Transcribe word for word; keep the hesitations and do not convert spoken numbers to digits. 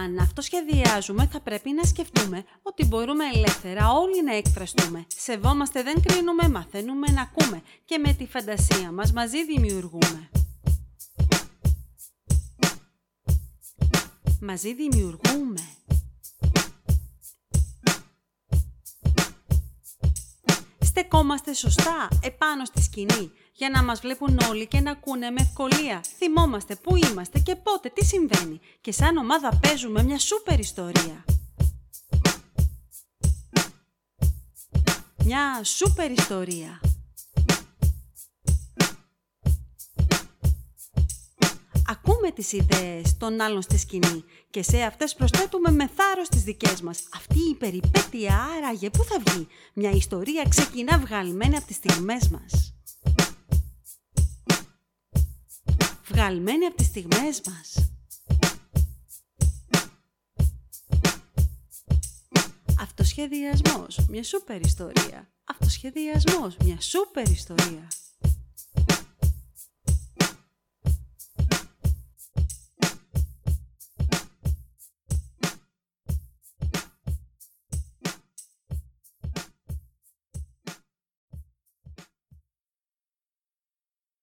όταν αυτοσχεδιάζουμε θα πρέπει να σκεφτούμε ότι μπορούμε ελεύθερα όλοι να εκφραστούμε. Σεβόμαστε, δεν κρίνουμε, μαθαίνουμε να ακούμε και με τη φαντασία μας μαζί δημιουργούμε. Μαζί δημιουργούμε. Στεκόμαστε σωστά επάνω στη σκηνή για να μας βλέπουν όλοι και να ακούνε με ευκολία. Θυμόμαστε πού είμαστε και πότε, τι συμβαίνει και σαν ομάδα παίζουμε μια σούπερ ιστορία. Μια σούπερ ιστορία. Ακούμε τις ιδέες των άλλων στη σκηνή και σε αυτές προσθέτουμε με θάρρος τις δικές μας. Αυτή η περιπέτεια άραγε πού θα βγει? Μια ιστορία ξεκινά βγαλμένη από τις στιγμές μας. Βγαλμένη από τις στιγμές μας. Αυτοσχεδιασμός, μια σούπερ ιστορία. Αυτοσχεδιασμός, μια σούπερ ιστορία.